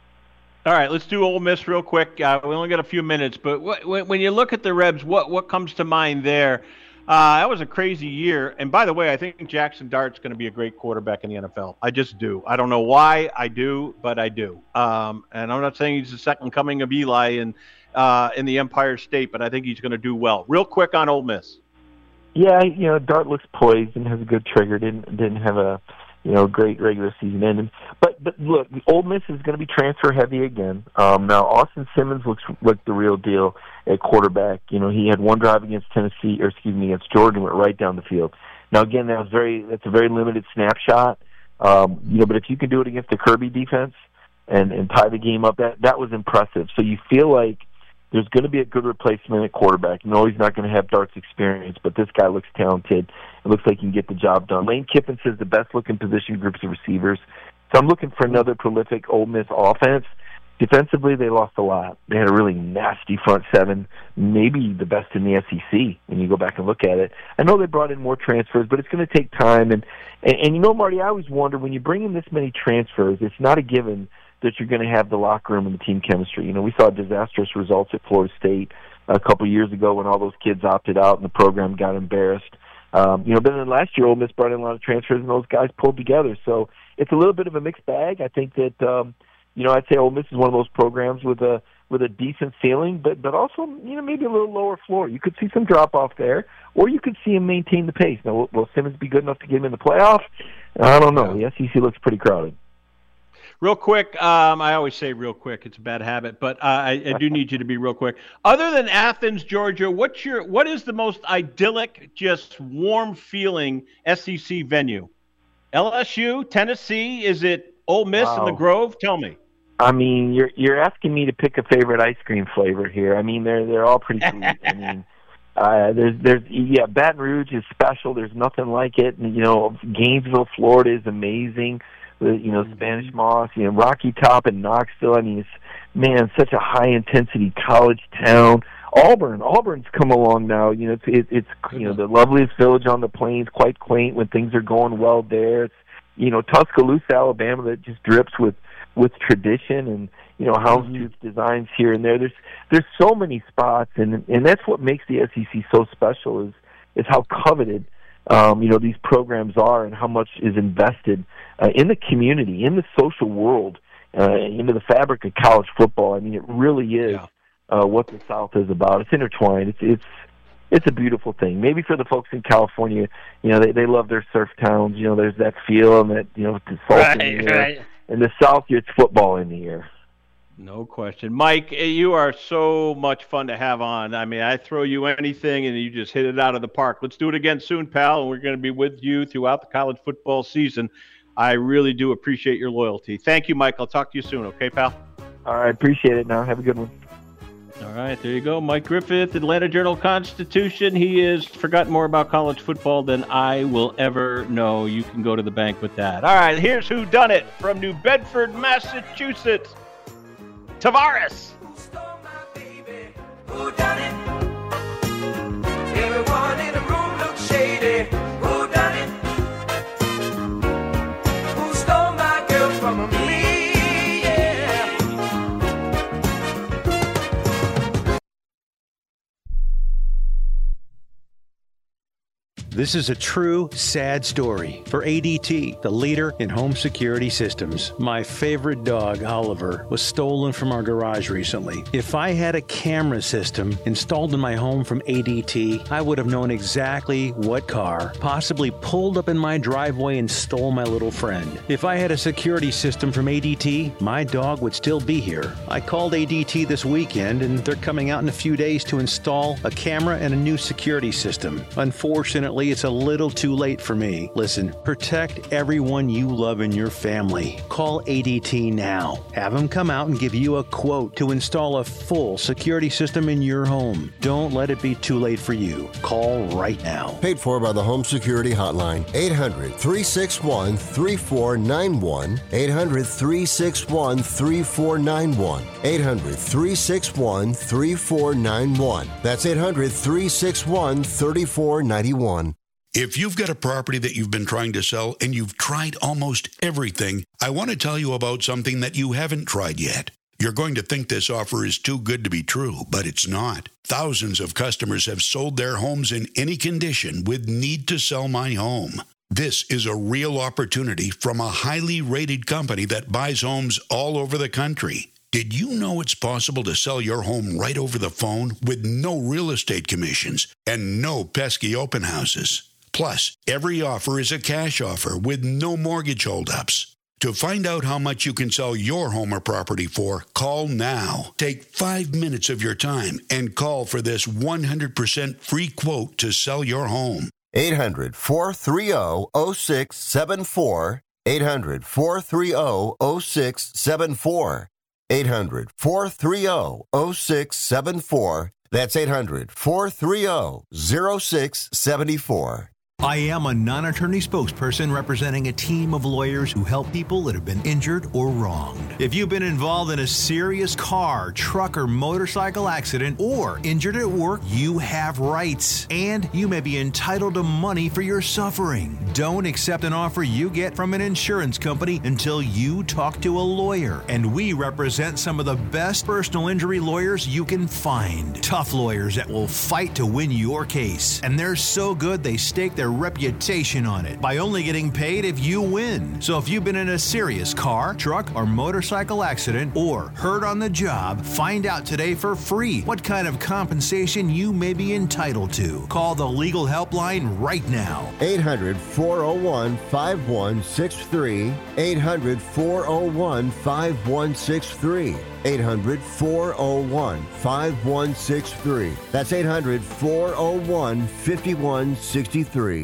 All right, let's do Ole Miss real quick. Uh, we only got a few minutes, but wh- when you look at the Rebs, what, what comes to mind there? Uh, that was a crazy year. And by the way, I think Jackson Dart's going to be a great quarterback in the N F L. I just do. I don't know why I do, but I do. Um, and I'm not saying he's the second coming of Eli in, uh, in the Empire State, but I think he's going to do well. Real quick on Ole Miss. Yeah, you know, Dart looks poised and has a good trigger. Didn't didn't have a, you know, great regular season ending. But but look, Ole Miss is going to be transfer heavy again. Um, now Austin Simmons looks like the real deal at quarterback. You know, he had one drive against Tennessee, or excuse me, against Georgia, went right down the field. Now again, that was very that's a very limited snapshot. Um, you know, but if you can do it against the Kirby defense and and tie the game up, that that was impressive. So you feel like there's going to be a good replacement at quarterback. You know, he's not going to have Dart's experience, but this guy looks talented. It looks like he can get the job done. Lane Kiffin says the best-looking position groups of receivers. So I'm looking for another prolific Ole Miss offense. Defensively, they lost a lot. They had a really nasty front seven, maybe the best in the S E C when you go back and look at it. I know they brought in more transfers, but it's going to take time. And, and, and you know, Marty, I always wonder, when you bring in this many transfers, it's not a given that you're going to have the locker room and the team chemistry. You know, we saw disastrous results at Florida State a couple years ago when all those kids opted out and the program got embarrassed. Um, you know, but then last year Ole Miss brought in a lot of transfers and those guys pulled together. So it's a little bit of a mixed bag. I think that, um, you know, I'd say Ole Miss is one of those programs with a with a decent ceiling, but but also, you know, maybe a little lower floor. You could see some drop off there, or you could see him maintain the pace. Now, will, will Simmons be good enough to get him in the playoffs? I don't know. The S E C looks pretty crowded. Real quick, um, I always say real quick. It's a bad habit, but uh, I, I do need you to be real quick. Other than Athens, Georgia, what's your what is the most idyllic, just warm feeling S E C venue? L S U, Tennessee? Is it Ole Miss Wow. in the Grove? Tell me. I mean, you're you're asking me to pick a favorite ice cream flavor here. I mean, they're they're all pretty sweet. I mean, uh, there's there's yeah, Baton Rouge is special. There's nothing like it. And, you know, Gainesville, Florida is amazing. The, you know, Spanish Moss, you know, Rocky Top and Knoxville. I mean, it's, man, such a high-intensity college town. Auburn, Auburn's come along now. You know, it's, it, it's you know, the loveliest village on the plains, quite quaint when things are going well there. It's, you know, Tuscaloosa, Alabama, that just drips with, with tradition and, you know, houndstooth mm-hmm. designs here and there. There's there's so many spots, and and that's what makes the S E C so special is is how coveted Um, you know, these programs are and how much is invested uh, in the community, in the social world, uh, into the fabric of college football. I mean, it really is yeah. uh, what the South is about. It's intertwined. It's it's it's a beautiful thing. Maybe for the folks in California, you know, they they love their surf towns. You know, there's that feel and that, you know, the salt right, in the air. right. In the South, it's football in the air. No question. Mike, you are so much fun to have on. I mean, I throw you anything, and you just hit it out of the park. Let's do it again soon, pal, and we're going to be with you throughout the college football season. I really do appreciate your loyalty. Thank you, Mike. I'll talk to you soon, okay, pal? All right, appreciate it now. Have a good one. All right, there you go. Mike Griffith, Atlanta Journal-Constitution. He has forgotten more about college football than I will ever know. You can go to the bank with that. All right, here's Who Done It from New Bedford, Massachusetts. Tavares. Who stole my baby? Who done it? Everyone in the room looks shady. Who done it? Who stole my girl from me? Yeah. This is a true, sad story for A D T, the leader in home security systems. My favorite dog, Oliver, was stolen from our garage recently. If I had a camera system installed in my home from A D T, I would have known exactly what car possibly pulled up in my driveway and stole my little friend. If I had a security system from A D T, my dog would still be here. I called A D T this weekend, and they're coming out in a few days to install a camera and a new security system. Unfortunately, Unfortunately, it's a little too late for me. Listen, protect everyone you love in your family. Call A D T now. Have them come out and give you a quote to install a full security system in your home. Don't let it be too late for you. Call right now. Paid for by the Home Security Hotline. eight hundred, three six one, three four nine one. eight hundred, three six one, three four nine one. eight hundred, three six one, three four nine one. That's eight hundred, three six one, three four nine one. If you've got a property that you've been trying to sell and you've tried almost everything, I want to tell you about something that you haven't tried yet. You're going to think this offer is too good to be true, but it's not. Thousands of customers have sold their homes in any condition with Need to Sell My Home. This is a real opportunity from a highly rated company that buys homes all over the country. Did you know it's possible to sell your home right over the phone with no real estate commissions and no pesky open houses? Plus, every offer is a cash offer with no mortgage holdups. To find out how much you can sell your home or property for, call now. Take five minutes of your time and call for this one hundred percent free quote to sell your home. eight hundred, four three zero, zero six seven four. eight hundred, four three zero, zero six seven four. eight hundred, four three zero, zero six seven four. That's eight hundred, four three zero, zero six seven four. I am a non-attorney spokesperson representing a team of lawyers who help people that have been injured or wronged. If you've been involved in a serious car, truck, or motorcycle accident or injured at work, you have rights, and you may be entitled to money for your suffering. Don't accept an offer you get from an insurance company until you talk to a lawyer, and we represent some of the best personal injury lawyers you can find. Tough lawyers that will fight to win your case, and they're so good they stake their reputation on it by only getting paid if you win. So if you've been in a serious car, truck, or motorcycle accident or hurt on the job, find out today for free what kind of compensation you may be entitled to. Call the legal helpline right now. eight hundred, four oh one, five one six three. eight hundred, four oh one, five one six three. eight hundred, four oh one, five one six three. That's eight hundred, four oh one, five one six three.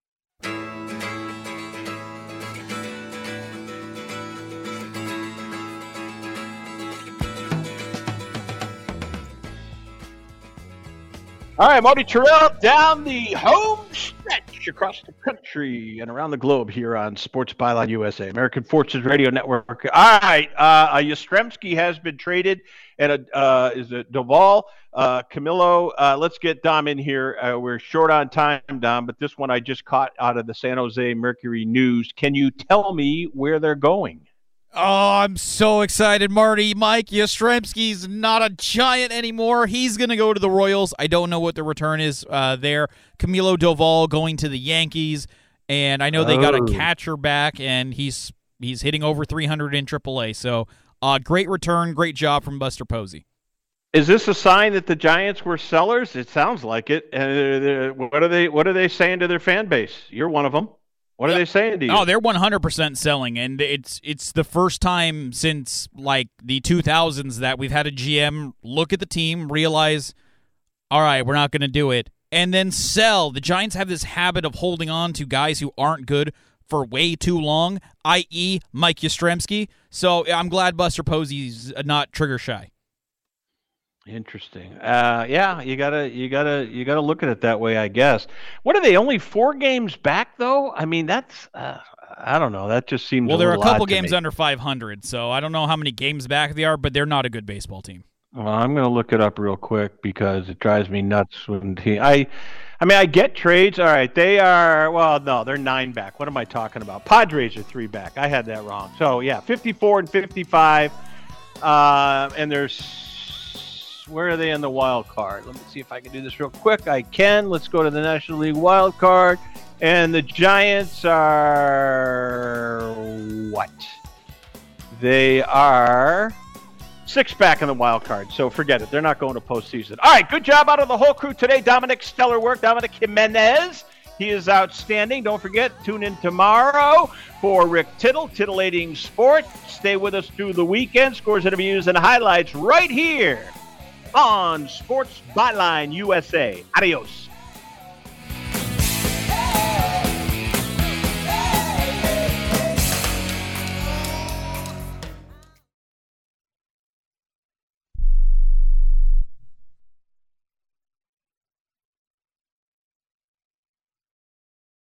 All right, Marty Tirrell down the home stretch across the country and around the globe here on Sports Byline U S A, American Forces Radio Network. All right, uh, Yastrzemski has been traded, and uh, is it Doval, uh, Camilo? Uh, let's get Dom in here. Uh, we're short on time, Dom, but this one I just caught out of the San Jose Mercury News. Can you tell me where they're going? Oh, I'm so excited, Marty. Mike Yastrzemski's not a Giant anymore. He's going to go to the Royals. I don't know what the return is uh, there. Camilo Doval going to the Yankees, and I know they got a catcher back, and he's he's hitting over three hundred in triple A. So, uh, great return, great job from Buster Posey. Is this a sign that the Giants were sellers? It sounds like it. And uh, what are they? What are they saying to their fan base? You're one of them. What are they saying to you? Oh, they're one hundred percent selling, and it's it's the first time since, like, the two thousands that we've had a G M look at the team, realize, all right, we're not going to do it, and then sell. The Giants have this habit of holding on to guys who aren't good for way too long, that is. Mike Yastrzemski. So I'm glad Buster Posey's not trigger shy. Interesting. Uh, yeah, you gotta, you gotta, you gotta look at it that way, I guess. What are they? Only four games back, though. I mean, that's, uh, I don't know. That just seems well. A they're a couple odd games to me. under five hundred, so I don't know how many games back they are, but they're not a good baseball team. Well, I'm gonna look it up real quick because it drives me nuts when he. I, I mean, I get trades. All right, they are. Well, no, they're nine back. What am I talking about? Padres are three back. I had that wrong. So yeah, fifty-four and fifty-five, uh, and there's. Where are they in the wild card? Let me see if I can do this real quick. I can. Let's go to the National League wild card. And the Giants are what? They are six back in the wild card. So forget it. They're not going to postseason. All right. Good job out of the whole crew today. Dominic, stellar work. Dominic Jimenez. He is outstanding. Don't forget, tune in tomorrow for Rick Tittle, Titillating Sports. Stay with us through the weekend. Scores, interviews, and highlights right here on Sports Byline U S A. Adios.